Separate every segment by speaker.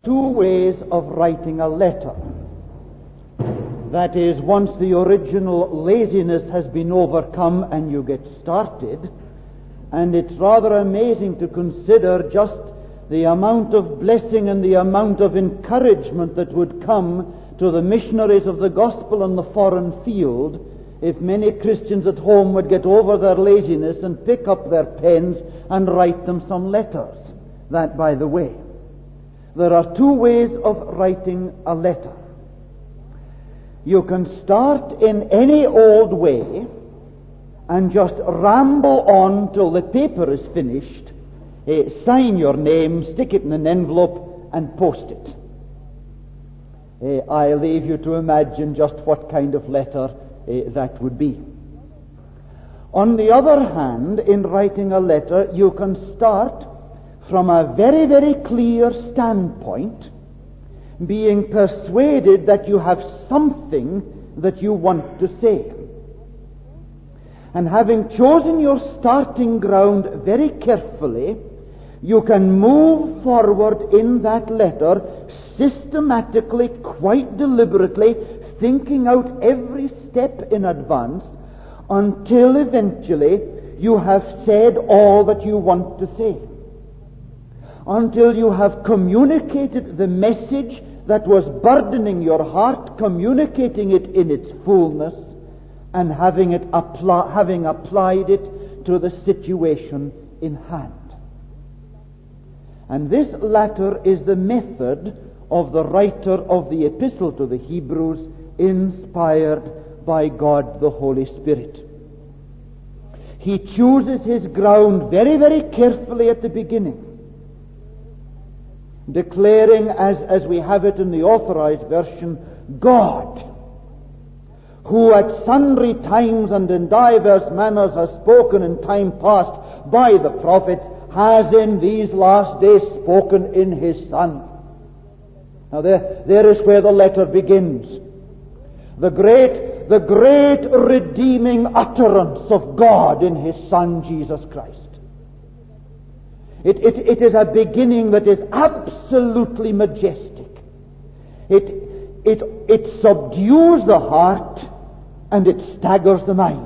Speaker 1: two ways of writing a letter. That is, once the original laziness has been overcome and you get started, and it's rather amazing to consider just the amount of blessing and the amount of encouragement that would come to the missionaries of the gospel on the foreign field if many Christians at home would get over their laziness and pick up their pens and write them some letters. That, by the way. There are two ways of writing a letter. You can start in any old way and just ramble on till the paper is finished, sign your name, stick it in an envelope, and post it. I leave you to imagine just what kind of letter that would be. On the other hand, in writing a letter, you can start from a very, very clear standpoint, being persuaded that you have something that you want to say. And having chosen your starting ground very carefully, you can move forward in that letter systematically, quite deliberately, thinking out every step in advance until eventually you have said all that you want to say. Until you have communicated the message that was burdening your heart, communicating it in its fullness, and having applied it to the situation in hand. And this latter is the method of the writer of the Epistle to the Hebrews, inspired by God the Holy Spirit. He chooses his ground very, very carefully at the beginning, declaring, as we have it in the Authorized Version, God, who at sundry times and in divers manners has spoken in time past by the prophets, has in these last days spoken in his Son. Now there is where the letter begins. The great redeeming utterance of God in his Son Jesus Christ. It is a beginning that is absolutely majestic. It subdues the heart and it staggers the mind.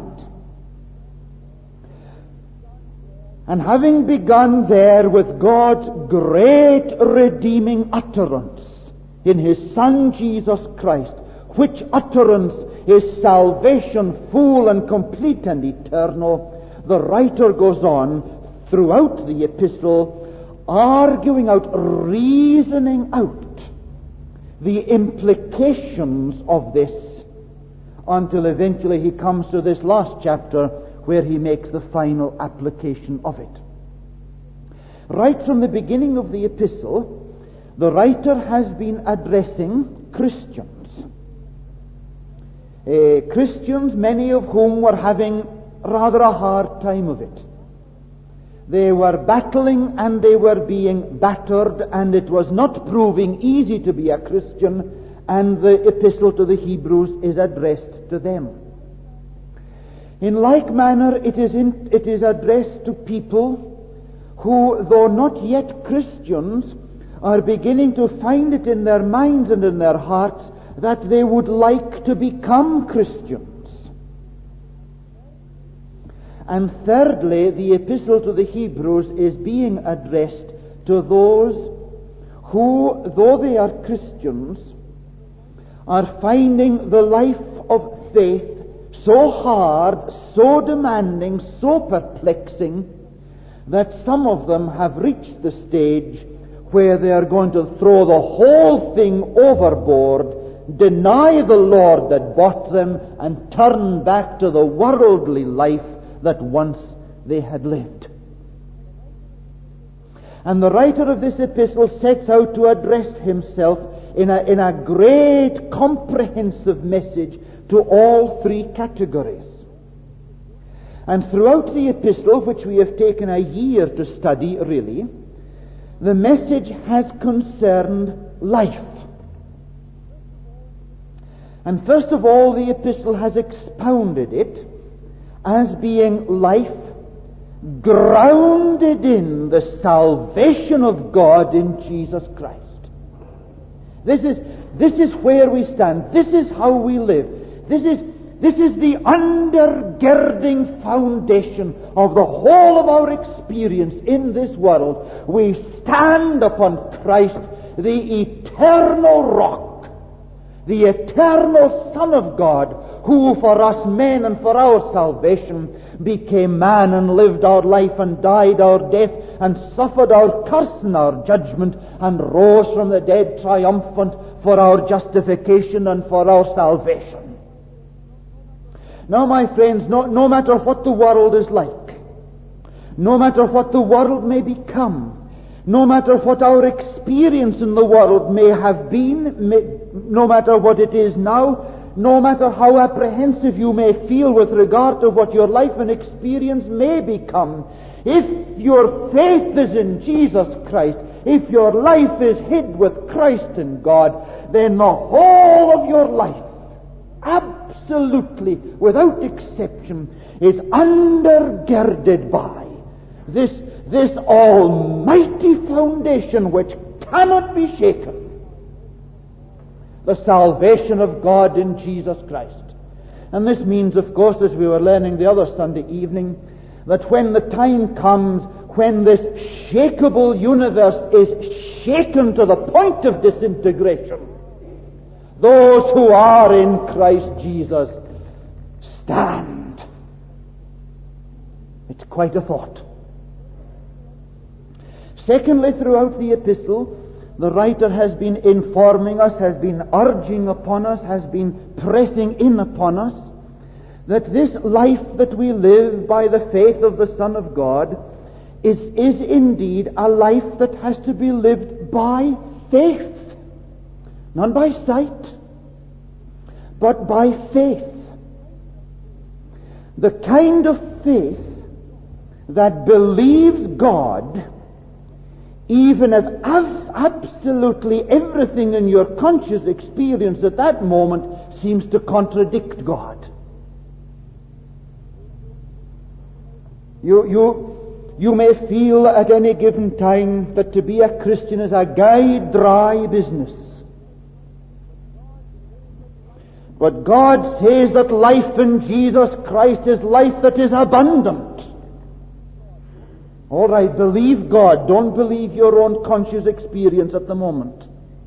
Speaker 1: And having begun there with God's great redeeming utterance in his Son Jesus Christ, which utterance is salvation full and complete and eternal, the writer goes on throughout the epistle, arguing out, reasoning out the implications of this, until eventually he comes to this last chapter where he makes the final application of it. Right from the beginning of the epistle, the writer has been addressing Christians. Christians, many of whom were having rather a hard time of it. They were battling and they were being battered, and it was not proving easy to be a Christian, and the epistle to the Hebrews is addressed to them. In like manner, it is addressed to people who, though not yet Christians, are beginning to find it in their minds and in their hearts that they would like to become Christians. And thirdly, the epistle to the Hebrews is being addressed to those who, though they are Christians, are finding the life of faith so hard, so demanding, so perplexing, that some of them have reached the stage where they are going to throw the whole thing overboard, deny the Lord that bought them, and turn back to the worldly life that once they had lived. And the writer of this epistle sets out to address himself in a great comprehensive message to all three categories. And throughout the epistle, which we have taken a year to study really, the message has concerned life. And first of all, the epistle has expounded it as being life grounded in the salvation of God in Jesus Christ. This is where we stand. This is how we live. This is the undergirding foundation of the whole of our experience in this world. We stand upon Christ, the eternal rock, the eternal Son of God, who for us men and for our salvation became man and lived our life and died our death and suffered our curse and our judgment and rose from the dead triumphant for our justification and for our salvation. Now, my friends, no matter what the world is like, no matter what the world may become, no matter what our experience in the world may have been, no matter what it is now, no matter how apprehensive you may feel with regard to what your life and experience may become, if your faith is in Jesus Christ, if your life is hid with Christ in God, then the whole of your life, absolutely, without exception, is undergirded by this almighty foundation which cannot be shaken. The salvation of God in Jesus Christ. And this means, of course, as we were learning the other Sunday evening, that when the time comes when this shakeable universe is shaken to the point of disintegration, those who are in Christ Jesus stand. It's quite a thought. Secondly, throughout the epistle, the writer has been informing us, has been urging upon us, has been pressing in upon us, that this life that we live by the faith of the Son of God is indeed a life that has to be lived by faith. Not by sight, but by faith. The kind of faith that believes God even if absolutely everything in your conscious experience at that moment seems to contradict God. You may feel at any given time that to be a Christian is a dry business. But God says that life in Jesus Christ is life that is abundant. All right, believe God. Don't believe your own conscious experience at the moment.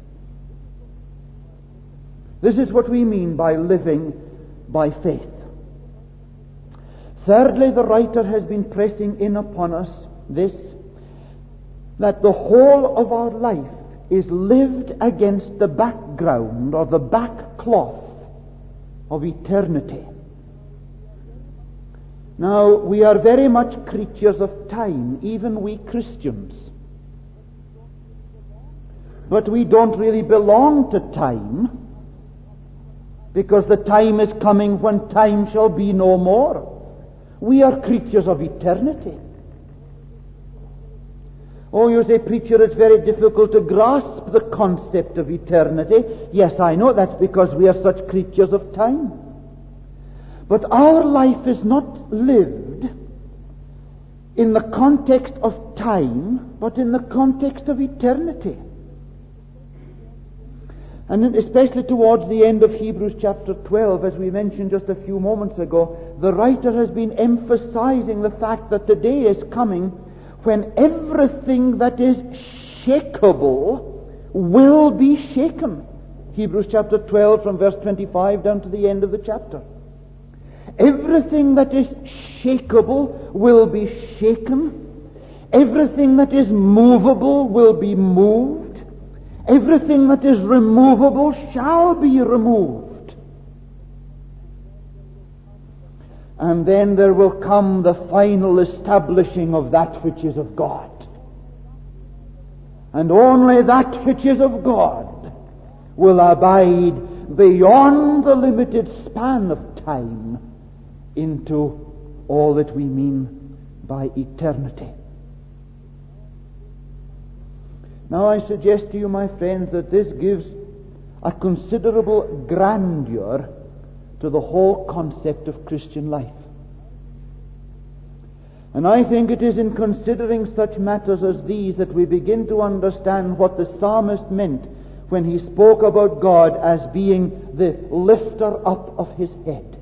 Speaker 1: This is what we mean by living by faith. Thirdly, the writer has been pressing in upon us this, that the whole of our life is lived against the background or the back cloth of eternity. Now, we are very much creatures of time, even we Christians. But we don't really belong to time, because the time is coming when time shall be no more. We are creatures of eternity. Oh, you say, preacher, it's very difficult to grasp the concept of eternity. Yes, I know that's because we are such creatures of time. But our life is not lived in the context of time, but in the context of eternity. And especially towards the end of Hebrews chapter 12, as we mentioned just a few moments ago, the writer has been emphasizing the fact that the day is coming when everything that is shakeable will be shaken. Hebrews chapter 12 from verse 25 down to the end of the chapter. Everything that is shakeable will be shaken. Everything that is movable will be moved. Everything that is removable shall be removed. And then there will come the final establishing of that which is of God. And only that which is of God will abide beyond the limited span of time into all that we mean by eternity. Now I suggest to you, my friends, that this gives a considerable grandeur to the whole concept of Christian life. And I think it is in considering such matters as these that we begin to understand what the psalmist meant when he spoke about God as being the lifter up of his head.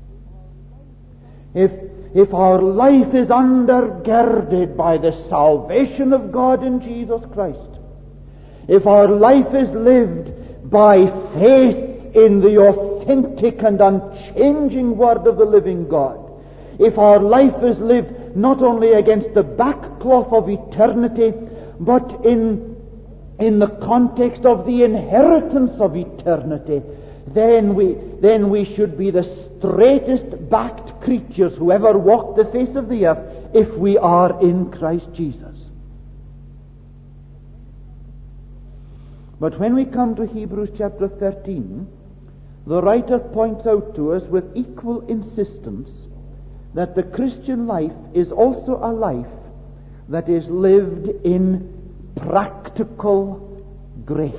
Speaker 1: If our life is undergirded by the salvation of God in Jesus Christ, if our life is lived by faith in the authentic and unchanging Word of the living God, if our life is lived not only against the backcloth of eternity, but in the context of the inheritance of eternity, then we should be the straightest backed creatures who ever walked the face of the earth, if we are in Christ Jesus. But when we come to Hebrews chapter 13, the writer points out to us with equal insistence that the Christian life is also a life that is lived in practical grace.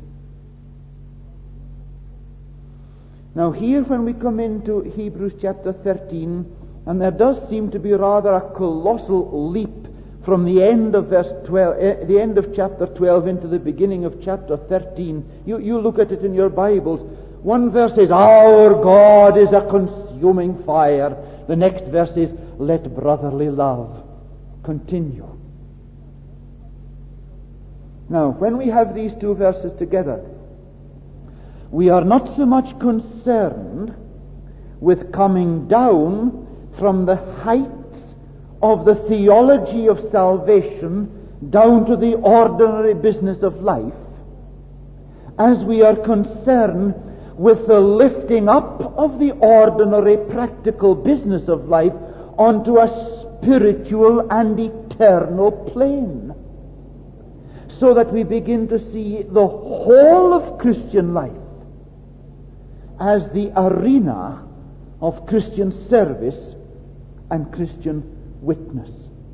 Speaker 1: Now here, when we come into Hebrews chapter 13, and there does seem to be rather a colossal leap from the end of verse 12, the end of chapter 12 into the beginning of chapter 13. You look at it in your Bibles. One verse is, "Our God is a consuming fire." The next verse is, "Let brotherly love continue." Now, when we have these two verses together, we are not so much concerned with coming down from the heights of the theology of salvation down to the ordinary business of life, as we are concerned with the lifting up of the ordinary practical business of life onto a spiritual and eternal plane, so that we begin to see the whole of Christian life as the arena of Christian service and Christian witness.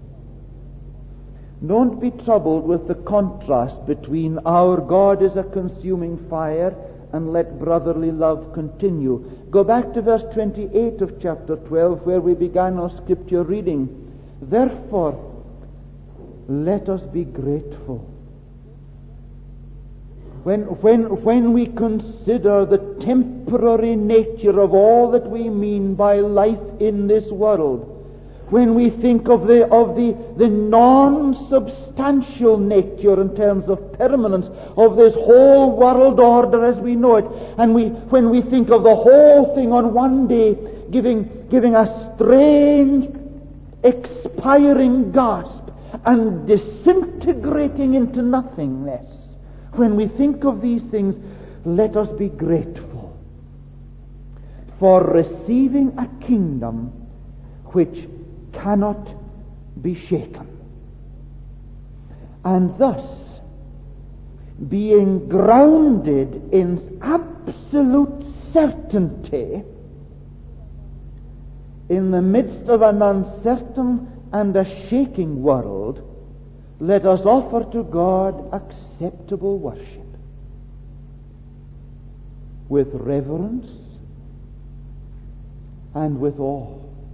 Speaker 1: Don't be troubled with the contrast between "our God is a consuming fire" and "let brotherly love continue." Go back to verse 28 of chapter 12, where we began our scripture reading. "Therefore, let us be grateful." When we consider the temporary nature of all that we mean by life in this world, when we think of the non-substantial nature in terms of permanence of this whole world order as we know it, and when we think of the whole thing on one day giving a strange expiring gasp and disintegrating into nothingness, when we think of these things, let us be grateful for receiving a kingdom which cannot be shaken, and thus being grounded in absolute certainty in the midst of an uncertain and a shaking world, let us offer to God acceptable worship with reverence and with awe,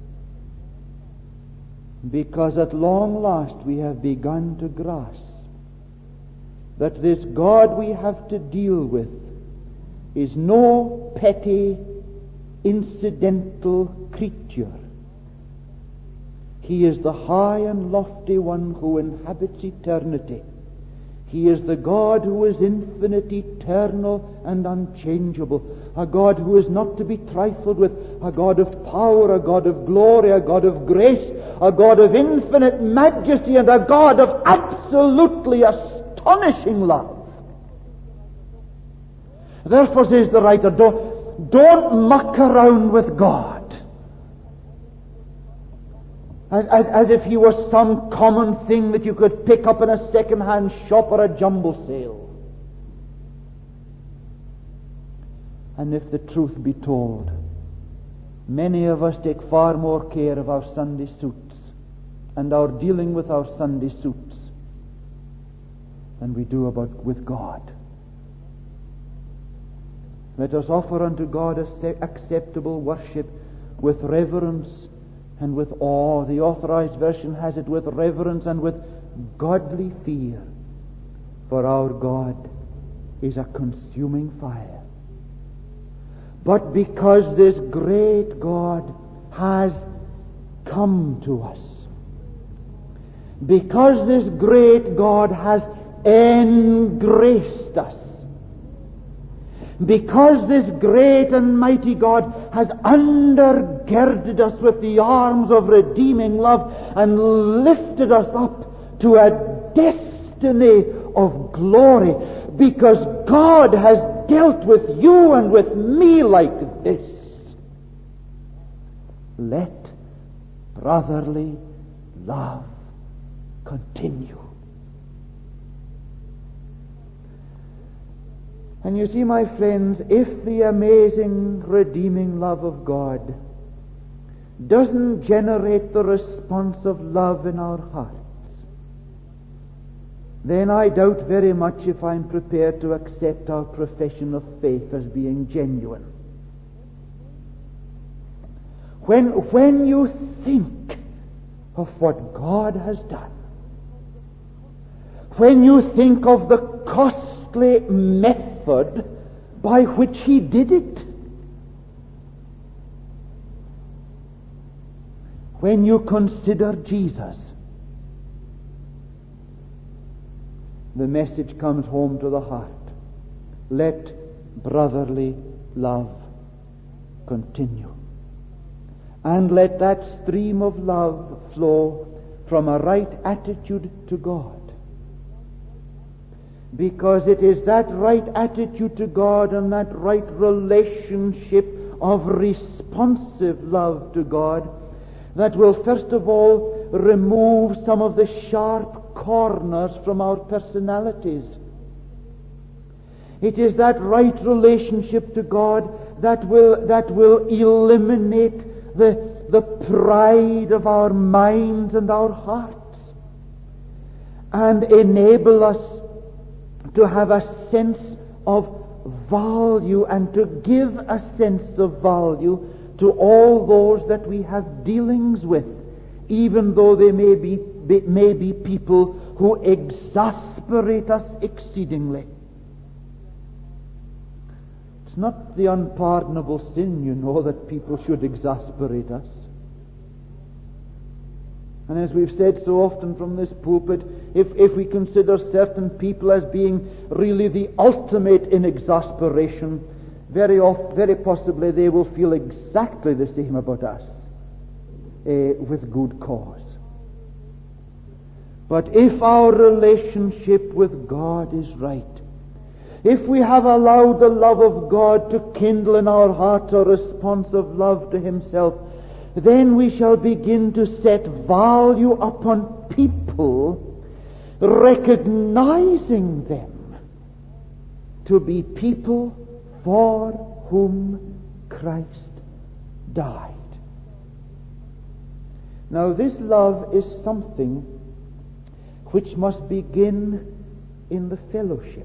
Speaker 1: because at long last we have begun to grasp that this God we have to deal with is no petty, incidental creature. He is the high and lofty one who inhabits eternity. He is the God who is infinite, eternal, and unchangeable. A God who is not to be trifled with. A God of power, a God of glory, a God of grace, a God of infinite majesty, and a God of absolutely astonishing love. Therefore, says the writer, don't muck around with God as if he was some common thing that you could pick up in a second-hand shop or a jumble sale. And if the truth be told, many of us take far more care of our Sunday suits and our dealing with our Sunday suits than we do with God. Let us offer unto God acceptable worship with reverence and with awe. The Authorized Version has it with reverence and with godly fear, for our God is a consuming fire. But because this great God has come to us, because this great God has engraced us, because this great and mighty God has undergirded us with the arms of redeeming love and lifted us up to a destiny of glory, because God has dealt with you and with me like this, let brotherly love continue. And you see, my friends, if the amazing redeeming love of God doesn't generate the response of love in our hearts, then I doubt very much if I'm prepared to accept our profession of faith as being genuine. When you think of what God has done, when you think of the costly method by which He did it, when you consider Jesus, the message comes home to the heart. Let brotherly love continue. And let that stream of love flow from a right attitude to God. Because it is that right attitude to God and that right relationship of responsive love to God that will first of all remove some of the sharp corners from our personalities. It is that right relationship to God that will eliminate the pride of our minds and our hearts and enable us to have a sense of value and to give a sense of value to all those that we have dealings with, even though they may be people who exasperate us exceedingly. It's not the unpardonable sin, you know, that people should exasperate us. And as we've said so often from this pulpit, if we consider certain people as being really the ultimate in exasperation, very possibly they will feel exactly the same about us, with good cause. But if our relationship with God is right, if we have allowed the love of God to kindle in our hearts a response of love to Himself, then we shall begin to set value upon people, recognizing them to be people for whom Christ died. Now, this love is something which must begin in the fellowship.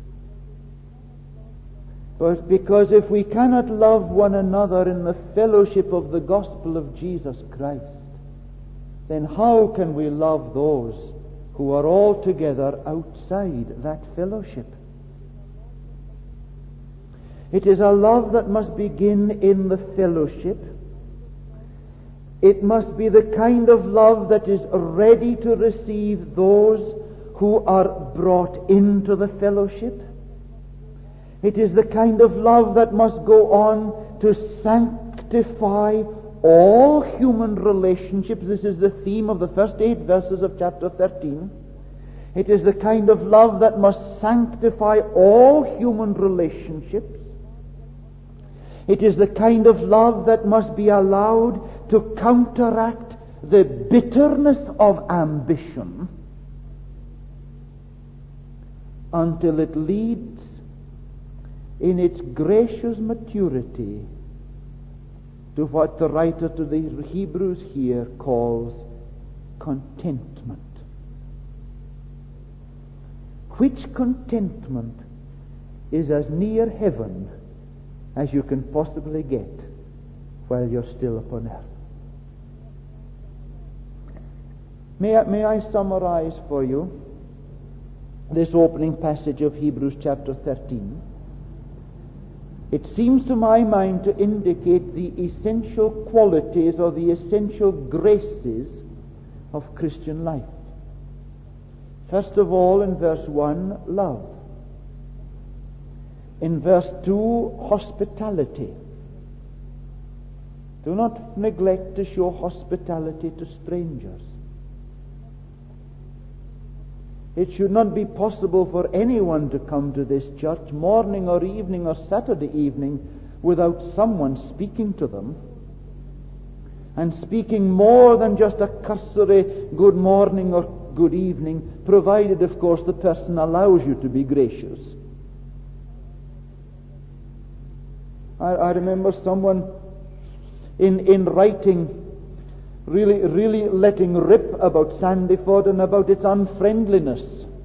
Speaker 1: But because if we cannot love one another in the fellowship of the gospel of Jesus Christ, then how can we love those who are altogether outside that fellowship? It is a love that must begin in the fellowship. It must be the kind of love that is ready to receive those who are brought into the fellowship. It is the kind of love that must go on to sanctify all human relationships. This is the theme of the first 8 verses of chapter 13. It is the kind of love that must sanctify all human relationships. It is the kind of love that must be allowed to counteract the bitterness of ambition until it leads in its gracious maturity to what the writer to the Hebrews here calls contentment. Which contentment is as near heaven as you can possibly get while you're still upon earth. May I summarize for you this opening passage of Hebrews chapter 13, it seems to my mind to indicate the essential qualities or the essential graces of Christian life. First of all, in verse 1, love. In verse 2, hospitality. Do not neglect to show hospitality to strangers. It should not be possible for anyone to come to this church, morning or evening or Saturday evening, without someone speaking to them, and speaking more than just a cursory good morning or good evening, provided, of course, the person allows you to be gracious. I remember someone in writing really letting rip about Sandyford and about its unfriendliness.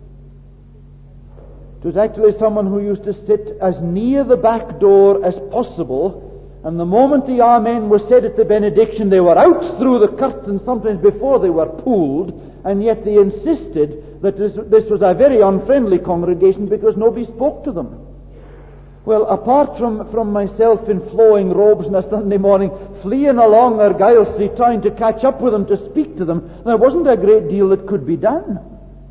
Speaker 1: It was actually someone who used to sit as near the back door as possible, and the moment the Amen was said at the benediction, they were out through the curtain, sometimes before they were pulled, and yet they insisted that this was a very unfriendly congregation because nobody spoke to them. Well, apart from myself in flowing robes on a Sunday morning, fleeing along Argyle Street trying to catch up with them to speak to them, there wasn't a great deal that could be done.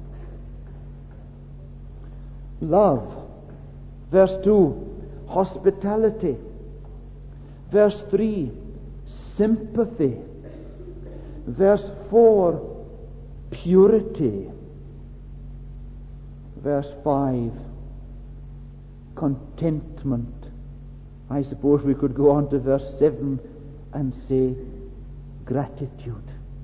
Speaker 1: Love. Verse 2, hospitality. Verse 3, sympathy. Verse 4, purity. Verse 5, contentment. I suppose we could go on to verse 7 and say gratitude.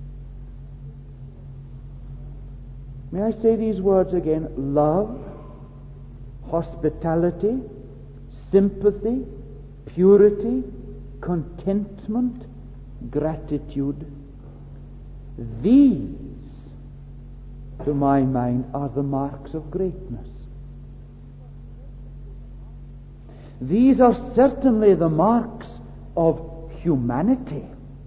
Speaker 1: May I say these words again? Love, hospitality, sympathy, purity, contentment, gratitude. These, to my mind, are the marks of greatness. These are certainly the marks of humanity.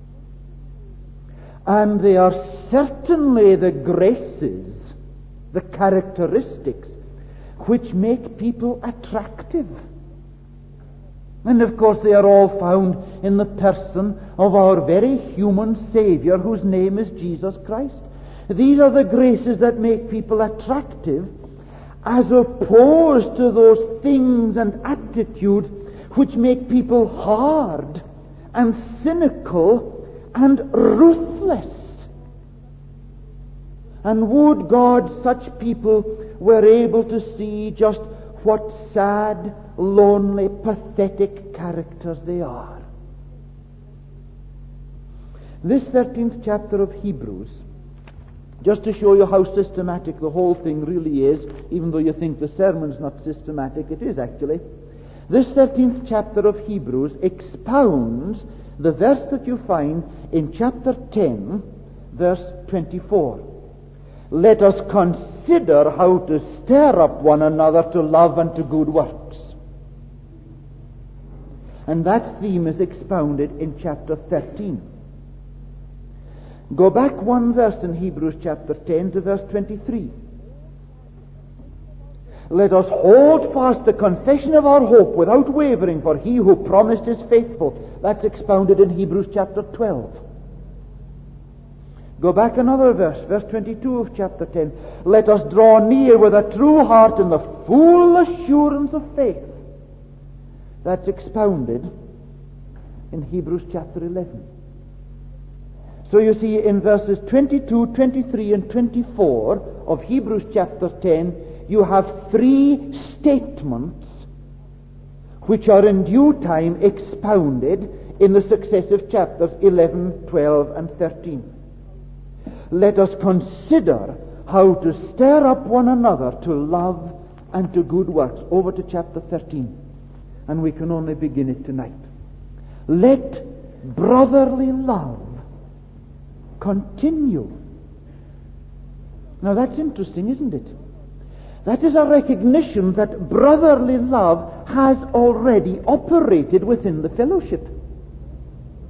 Speaker 1: And they are certainly the graces, the characteristics, which make people attractive. And of course they are all found in the person of our very human Savior, whose name is Jesus Christ. These are the graces that make people attractive, as opposed to those things and attitudes which make people hard and cynical and ruthless. And would God such people were able to see just what sad, lonely, pathetic characters they are. This 13th chapter of Hebrews, just to show you how systematic the whole thing really is, even though you think the sermon's not systematic, it is actually. This 13th chapter of Hebrews expounds the verse that you find in chapter 10, verse 24. Let us consider how to stir up one another to love and to good works. And that theme is expounded in chapter 13. Go back one verse in Hebrews chapter 10 to verse 23. Let us hold fast the confession of our hope without wavering, for he who promised is faithful. That's expounded in Hebrews chapter 12. Go back another verse, verse 22 of chapter 10. Let us draw near with a true heart in the full assurance of faith. That's expounded in Hebrews chapter 11. So you see, in verses 22, 23, and 24 of Hebrews chapter 10, you have three statements which are in due time expounded in the successive chapters 11, 12, and 13. Let us consider how to stir up one another to love and to good works. Over to chapter 13. And we can only begin it tonight. Let brotherly love continue. Now that's interesting, isn't it? That is a recognition that brotherly love has already operated within the fellowship.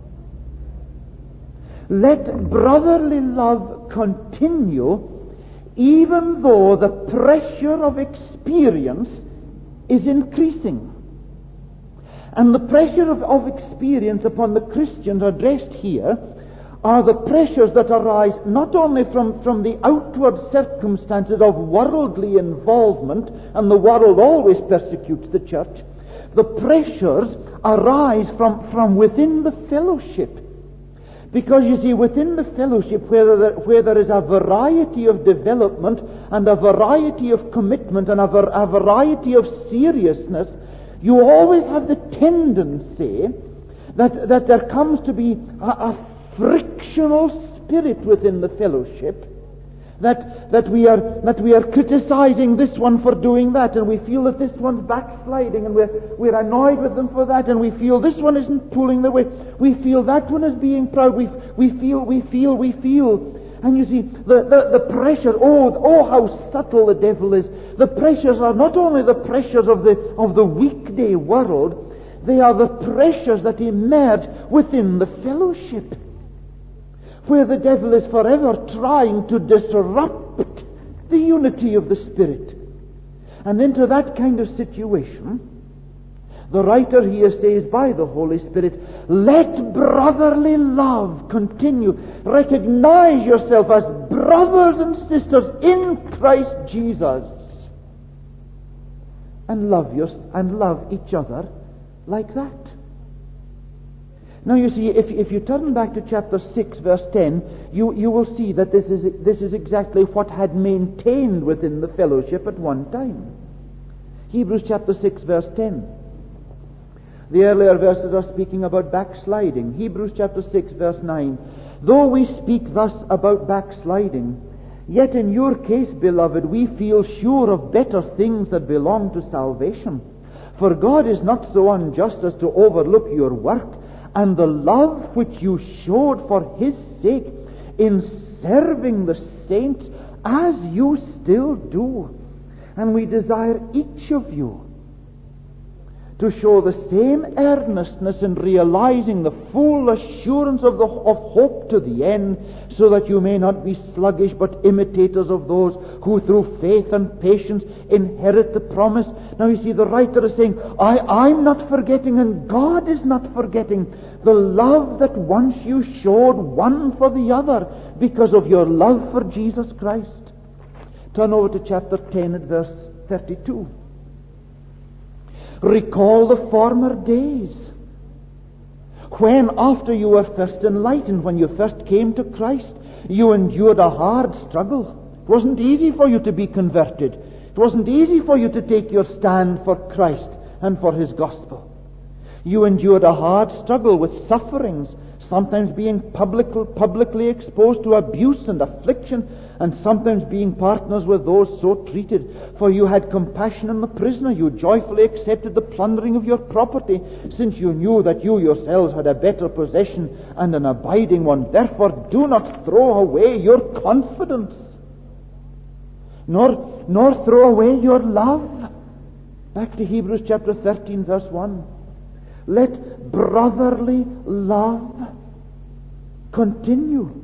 Speaker 1: Let brotherly love continue even though the pressure of experience is increasing. And the pressure of experience upon the Christians addressed here are the pressures that arise not only from the outward circumstances of worldly involvement, and the world always persecutes the church. The pressures arise from within the fellowship. Because you see, within the fellowship, where there is a variety of development and a variety of commitment and a variety of seriousness, you always have the tendency that there comes to be a frictional spirit within the fellowship, that we are criticizing this one for doing that, and we feel that this one's backsliding, and we're annoyed with them for that, and we feel this one isn't pulling their weight. We feel that one is being proud. We feel. And you see, the pressure, oh how subtle the devil is. The pressures are not only the pressures of the weekday world, they are the pressures that emerge within the fellowship, where the devil is forever trying to disrupt the unity of the Spirit. And into that kind of situation, the writer here says, by the Holy Spirit, let brotherly love continue. Recognize yourself as brothers and sisters in Christ Jesus, and love each other like that. Now you see, if you turn back to chapter 6, verse 10, you will see that this is exactly what had maintained within the fellowship at one time. Hebrews chapter 6, verse 10. The earlier verses are speaking about backsliding. Hebrews chapter 6, verse 9. Though we speak thus about backsliding, yet in your case, beloved, we feel sure of better things that belong to salvation. For God is not so unjust as to overlook your work and the love which you showed for His sake in serving the saints, as you still do. And we desire each of you to show the same earnestness in realizing the full assurance of hope to the end, so that you may not be sluggish, but imitators of those who through faith and patience inherit the promise. Now you see, the writer is saying, I'm not forgetting, and God is not forgetting the love that once you showed one for the other because of your love for Jesus Christ. Turn over to chapter 10 at verse 32. Recall the former days, when after you were first enlightened, when you first came to Christ, you endured a hard struggle. It wasn't easy for you to be converted. It wasn't easy for you to take your stand for Christ and for His gospel. You endured a hard struggle with sufferings, sometimes being publicly exposed to abuse and affliction, and sometimes being partners with those so treated. For you had compassion on the prisoner. You joyfully accepted the plundering of your property, since you knew that you yourselves had a better possession and an abiding one. Therefore do not throw away your confidence, nor throw away your love. Back to Hebrews chapter 13, verse 1. Let brotherly love continue.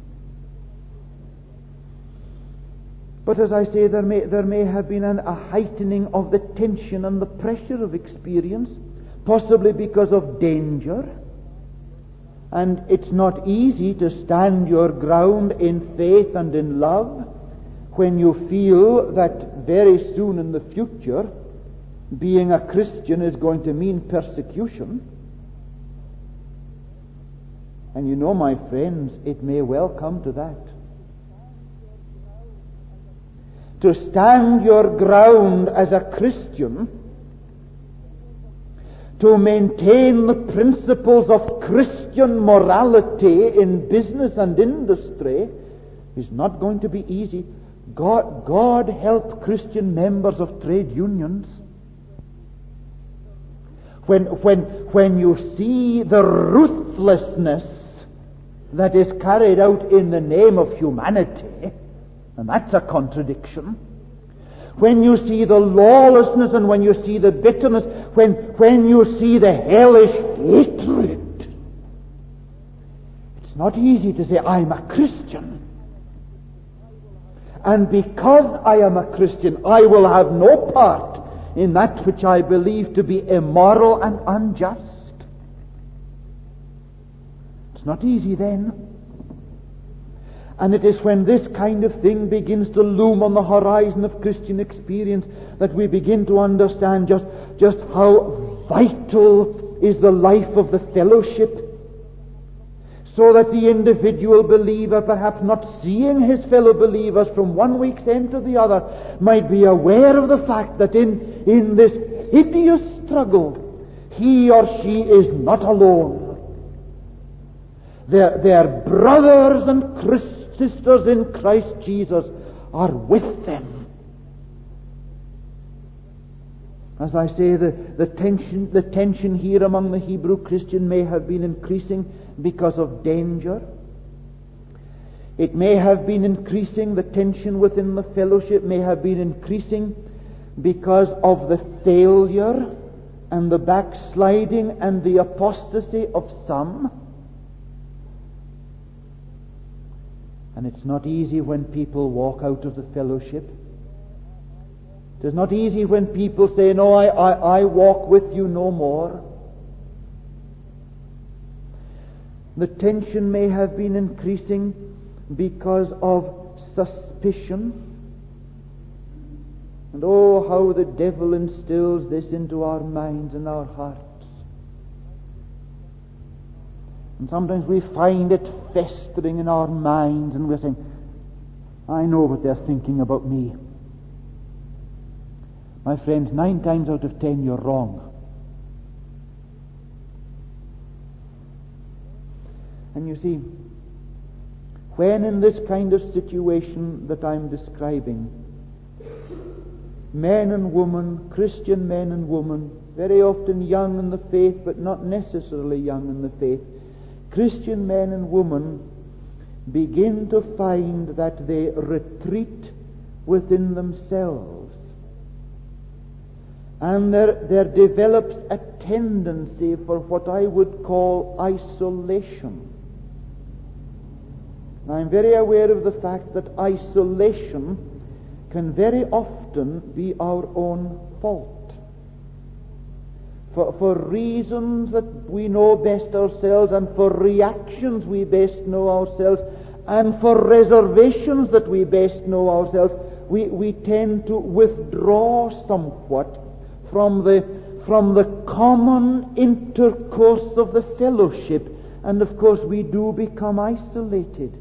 Speaker 1: But as I say, there may have been a heightening of the tension and the pressure of experience, possibly because of danger. And it's not easy to stand your ground in faith and in love when you feel that very soon in the future being a Christian is going to mean persecution. And you know, my friends, it may well come to that. To stand your ground as a Christian, to maintain the principles of Christian morality in business and industry, is not going to be easy. God help Christian members of trade unions. When you see the ruthlessness that is carried out in the name of humanity, and that's a contradiction. When you see the lawlessness, and when you see the bitterness, when you see the hellish hatred, it's not easy to say, I'm a Christian. And because I am a Christian, I will have no part in that which I believe to be immoral and unjust. It's not easy then. And it is when this kind of thing begins to loom on the horizon of Christian experience that we begin to understand just how vital is the life of the fellowship, so that the individual believer, perhaps not seeing his fellow believers from one week's end to the other, might be aware of the fact that in this hideous struggle, he or she is not alone. Their brothers and sisters in Christ Jesus are with them. As I say, the tension here among the Hebrew Christian may have been increasing because of danger. It may have been increasing, the tension within the fellowship may have been increasing because of the failure and the backsliding and the apostasy of some. And it's not easy when people walk out of the fellowship. It is not easy when people say, "No, I walk with you no more." The tension may have been increasing because of suspicion. And oh, how the devil instills this into our minds and our hearts. And sometimes we find it festering in our minds, and we're saying, "I know what they're thinking about me." My friends, 9 times out of 10 you're wrong. And you see, when in this kind of situation that I'm describing, men and women, Christian men and women, very often young in the faith but not necessarily young in the faith, Christian men and women begin to find that they retreat within themselves. And there develops a tendency for what I would call isolation. I'm very aware of the fact that isolation can very often be our own fault. For reasons that we know best ourselves, and for reactions we best know ourselves, and for reservations that we best know ourselves, we tend to withdraw somewhat from the common intercourse of the fellowship, and of course we do become isolated.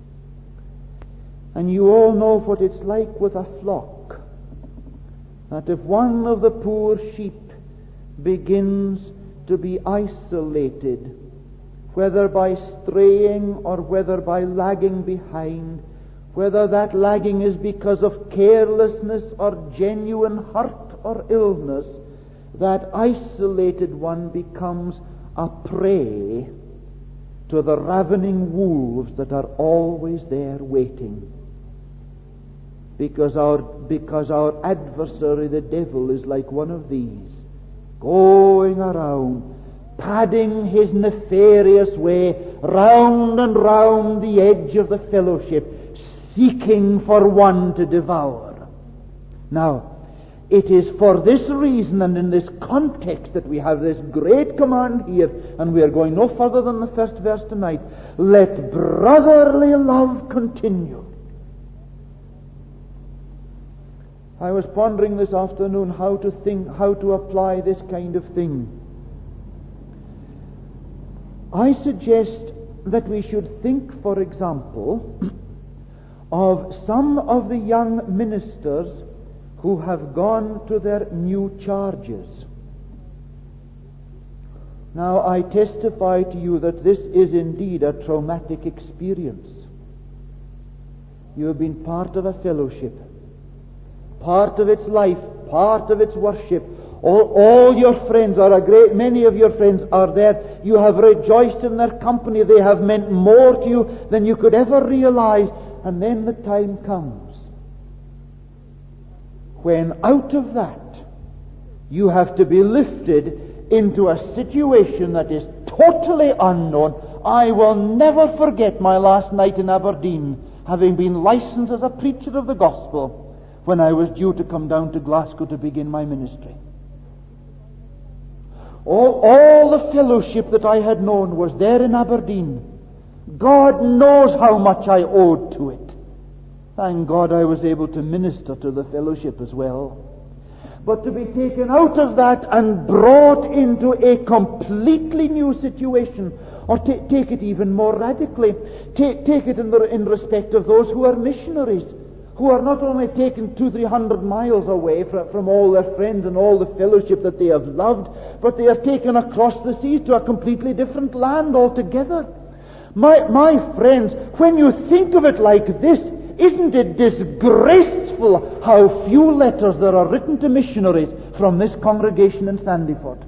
Speaker 1: And you all know what it's like with a flock, that if one of the poor sheep begins to be isolated, whether by straying or whether by lagging behind, whether that lagging is because of carelessness or genuine hurt or illness, that isolated one becomes a prey to the ravening wolves that are always there waiting. Because our adversary, the devil, is like one of these, going around, padding his nefarious way round and round the edge of the fellowship, seeking for one to devour. Now, it is for this reason and in this context that we have this great command here, and we are going no further than the first verse tonight. Let brotherly love continue. I was pondering this afternoon how to apply this kind of thing. I suggest that we should think, for example, of some of the young ministers who have gone to their new charges. Now, I testify to you that this is indeed a traumatic experience. You have been part of a fellowship, part of its life, part of its worship. All your friends, or a great many of your friends, are there. You have rejoiced in their company. They have meant more to you than you could ever realize. And then the time comes when out of that you have to be lifted into a situation that is totally unknown. I will never forget my last night in Aberdeen, having been licensed as a preacher of the gospel when I was due to come down to Glasgow to begin my ministry. All the fellowship that I had known was there in Aberdeen. God knows how much I owed to it. Thank God I was able to minister to the fellowship as well. But to be taken out of that and brought into a completely new situation, or take it even more radically, take it in respect of those who are missionaries, who are not only taken 200-300 miles away from all their friends and all the fellowship that they have loved, but they are taken across the seas to a completely different land altogether. My friends, when you think of it like this, isn't it disgraceful how few letters there are written to missionaries from this congregation in Sandyford?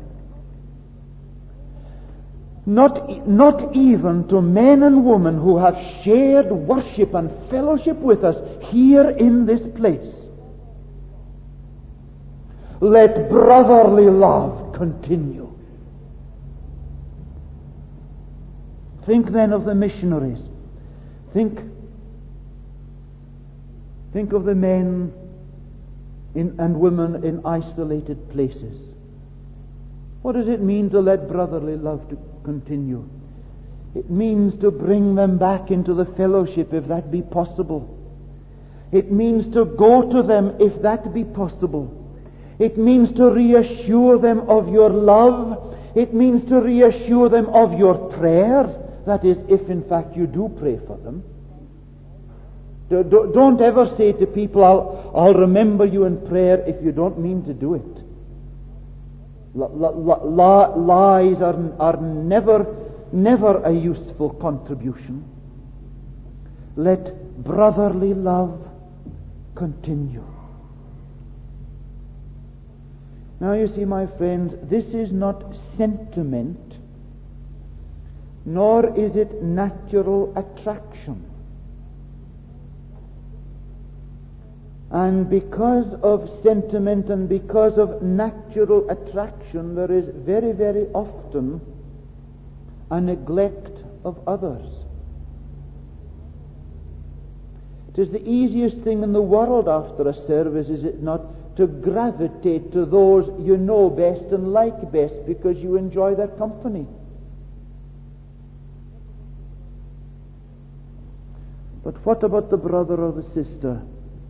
Speaker 1: Not even to men and women who have shared worship and fellowship with us here in this place. Let brotherly love continue. Think then of the missionaries. Think of the men and women in isolated places. What does it mean to let brotherly love to continue? It means to bring them back into the fellowship, if that be possible. It means to go to them, if that be possible. It means to reassure them of your love. It means to reassure them of your prayers. That is, if in fact you do pray for them. Don't ever say to people, I'll remember you in prayer, if you don't mean to do it. Lies are never a useful contribution. Let brotherly love continue. Now you see, my friends, this is not sentiment, nor is it natural attraction. And because of sentiment and because of natural attraction, there is very, very often a neglect of others. It is the easiest thing in the world after a service, is it not, to gravitate to those you know best and like best because you enjoy their company. But what about the brother or the sister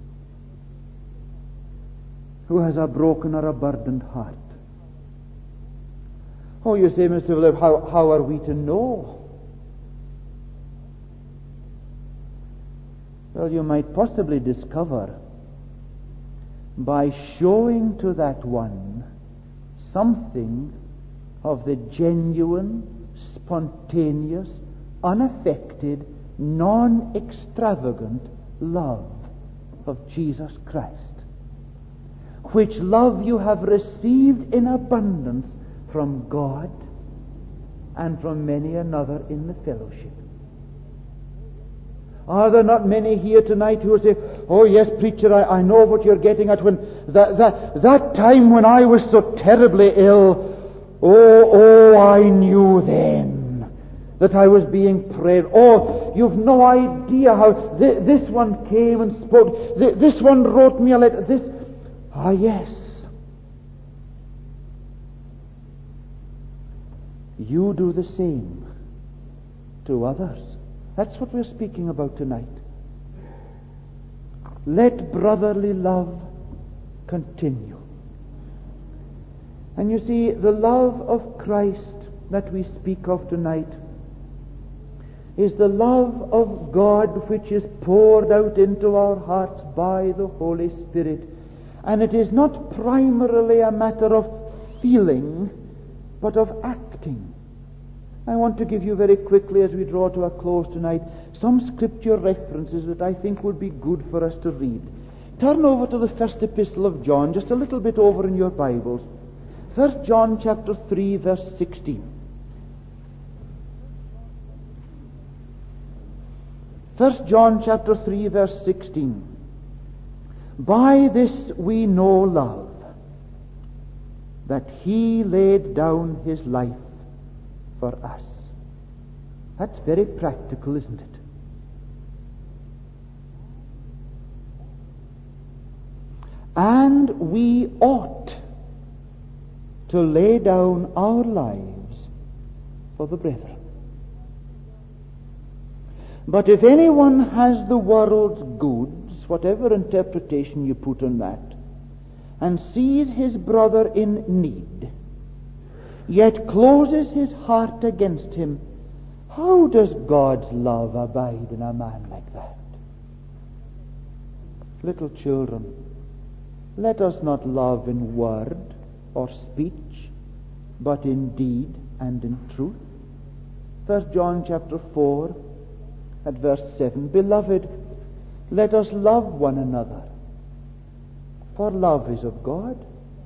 Speaker 1: who has a broken or a burdened heart? Oh, you say, Mr. Philip, how are we to know? Well, you might possibly discover by showing to that one something of the genuine, spontaneous, unaffected, non-extravagant love of Jesus Christ, which love you have received in abundance from God and from many another in the fellowship. Are there not many here tonight who will say, oh yes, preacher, I know what you're getting at, when that time when I was so terribly ill, oh, I knew then that I was being prayed. Oh, you've no idea how this one came and spoke, this one wrote me a letter, this. Ah, yes. You do the same to others. That's what we're speaking about tonight. Let brotherly love continue. And you see, the love of Christ that we speak of tonight is the love of God which is poured out into our hearts by the Holy Spirit. And it is not primarily a matter of feeling, but of acting. I want to give you very quickly, as we draw to a close tonight, some scripture references that I think would be good for us to read. Turn over to the first epistle of John, just a little bit over in your Bibles. 1 John chapter 3, verse 16. 1 John chapter 3, verse 16. By this we know love, that he laid down his life for us. That's very practical, isn't it? we ought to lay down our lives for the brethren. But if anyone has the world's goods, whatever interpretation you put on that, and sees his brother in need, yet closes his heart against him, how does God's love abide in a man like that? Little children, let us not love in word or speech, but in deed and in truth. 1 John chapter 4 at verse 7, Beloved, let us love one another, for love is of God.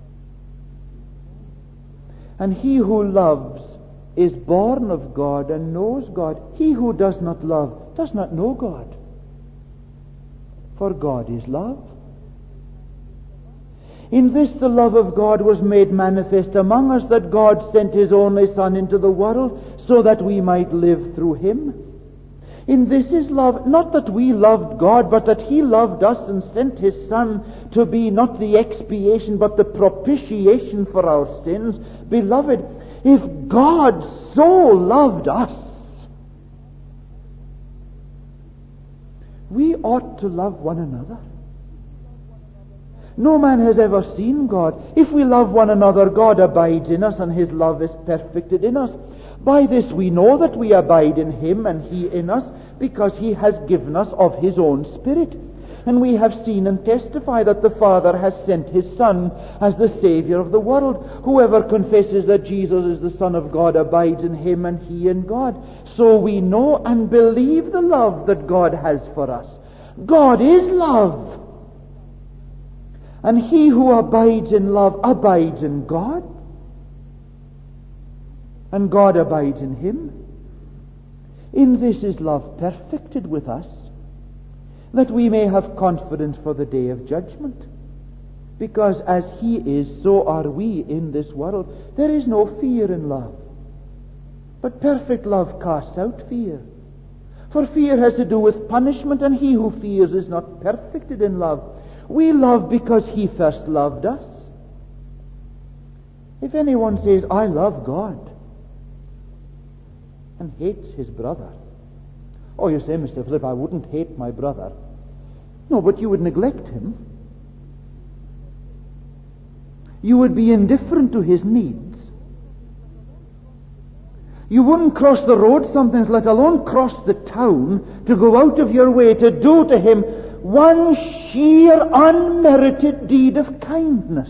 Speaker 1: And he who loves is born of God and knows God. He who does not love does not know God, for God is love. In this the love of God was made manifest among us, that God sent His only Son into the world, so that we might live through Him. In this is love, not that we loved God, but that He loved us and sent His Son to be not the expiation, but the propitiation for our sins. Beloved, if God so loved us, we ought to love one another. No man has ever seen God. If we love one another, God abides in us, and His love is perfected in us. By this we know that we abide in Him and He in us, because He has given us of His own Spirit. And we have seen and testify that the Father has sent His Son as the Saviour of the world. Whoever confesses that Jesus is the Son of God abides in Him and He in God. So we know and believe the love that God has for us. God is love. And he who abides in love abides in God, and God abides in him. In this is love perfected with us, that we may have confidence for the day of judgment. Because as He is, so are we in this world. There is no fear in love, but perfect love casts out fear. For fear has to do with punishment, and he who fears is not perfected in love. We love because He first loved us. If anyone says, I love God, and hates his brother. Oh, you say, Mr. Philip, I wouldn't hate my brother. No, but you would neglect him. You would be indifferent to his needs. You wouldn't cross the road sometimes, let alone cross the town, to go out of your way to do to him one sheer unmerited deed of kindness.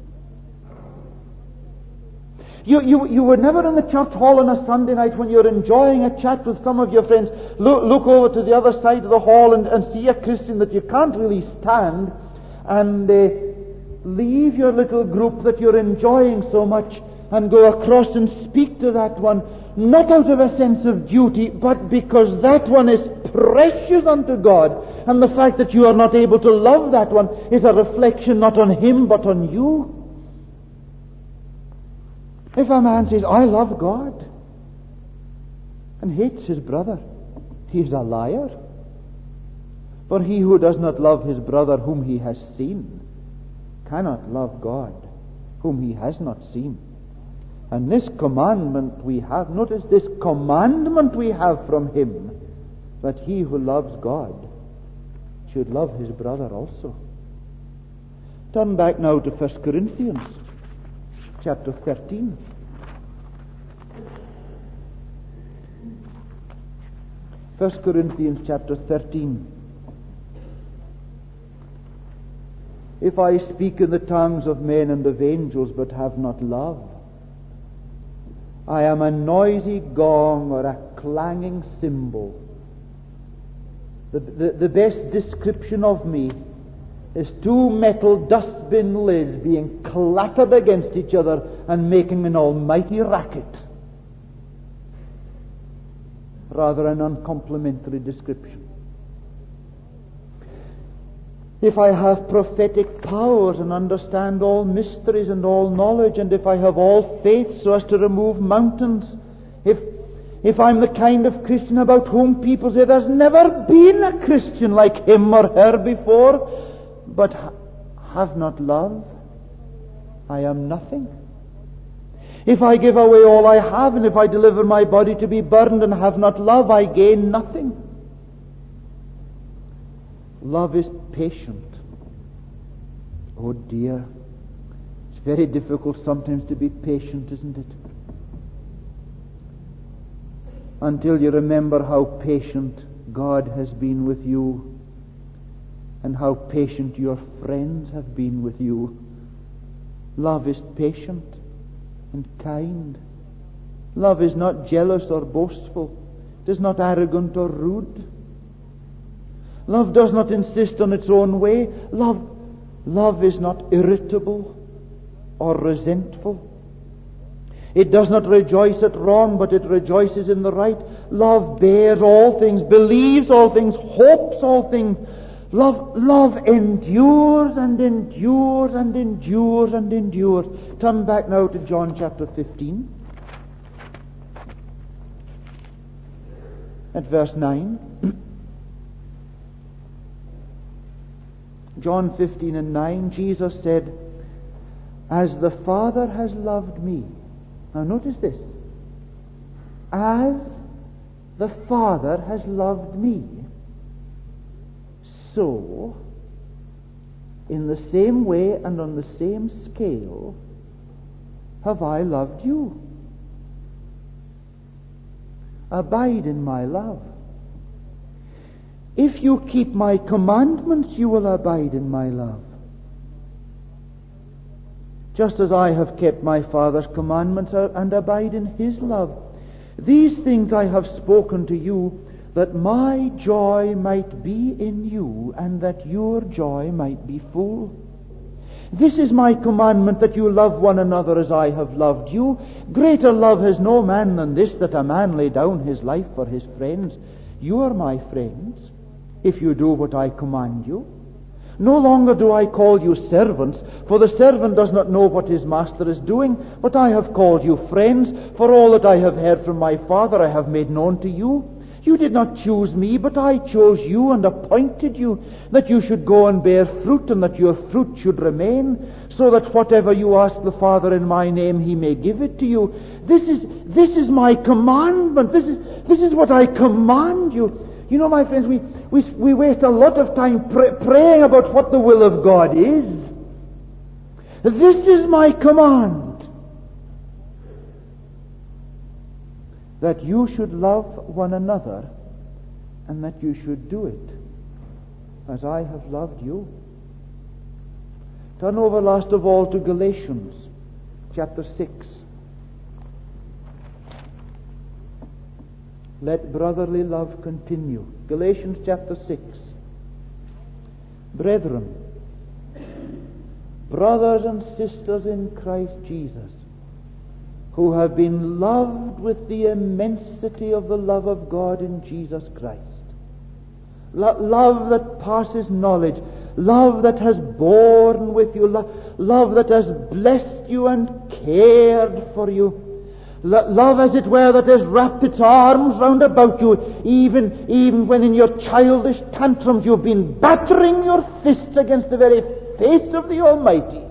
Speaker 1: You were never in the church hall on a Sunday night when you're enjoying a chat with some of your friends, look over to the other side of the hall and see a Christian that you can't really stand, and leave your little group that you're enjoying so much and go across and speak to that one, not out of a sense of duty, but because that one is precious unto God, and the fact that you are not able to love that one is a reflection not on him but on you. If a man says, I love God, and hates his brother, he is a liar. For he who does not love his brother whom he has seen cannot love God whom he has not seen. And this commandment we have, notice this commandment we have from Him, that he who loves God should love his brother also. Turn back now to 1 Corinthians chapter 13. First Corinthians chapter 13. If I speak in the tongues of men and of angels, but have not love, I am a noisy gong or a clanging cymbal. The best description of me is two metal dustbin lids being clattered against each other and making an almighty racket. Rather an uncomplimentary description. If I have prophetic powers and understand all mysteries and all knowledge, and if I have all faith so as to remove mountains, if I'm the kind of Christian about whom people say there's never been a Christian like him or her before, but have not love, I am nothing. If I give away all I have, and if I deliver my body to be burned and have not love, I gain nothing. Love is patient. Oh dear, it's very difficult sometimes to be patient, isn't it? Until you remember how patient God has been with you and how patient your friends have been with you. Love is patient and kind. Love is not jealous or boastful. It is not arrogant or rude. Love does not insist on its own way. Love is not irritable or resentful. It does not rejoice at wrong, but it rejoices in the right. Love bears all things, believes all things, hopes all things. Love endures and endures and endures and endures. Turn back now to John chapter 15. At verse 9. John 15 and 9, Jesus said, "As the Father has loved me." Now notice this. As the Father has loved me, so, in the same way and on the same scale, have I loved you. Abide in my love. If you keep my commandments, you will abide in my love. Just as I have kept my Father's commandments and abide in his love. These things I have spoken to you, that my joy might be in you, and that your joy might be full. This is my commandment, that you love one another as I have loved you. Greater love has no man than this, that a man lay down his life for his friends. You are my friends, if you do what I command you. No longer do I call you servants, for the servant does not know what his master is doing, but I have called you friends, for all that I have heard from my Father I have made known to you. You did not choose me, but I chose you and appointed you, that you should go and bear fruit, and that your fruit should remain, so that whatever you ask the Father in my name, he may give it to you. This is my commandment. This is what I command you. You know, my friends, we waste a lot of time praying about what the will of God is. This is my command, that you should love one another, and that you should do it as I have loved you. Turn over last of all to Galatians chapter 6. Let brotherly love continue. Galatians chapter 6. Brethren, brothers and sisters in Christ Jesus, who have been loved with the immensity of the love of God in Jesus Christ. Love that passes knowledge. Love that has borne with you. Love that has blessed you and cared for you. Love, as it were, that has wrapped its arms round about you, even when in your childish tantrums you've been battering your fists against the very face of the Almighty.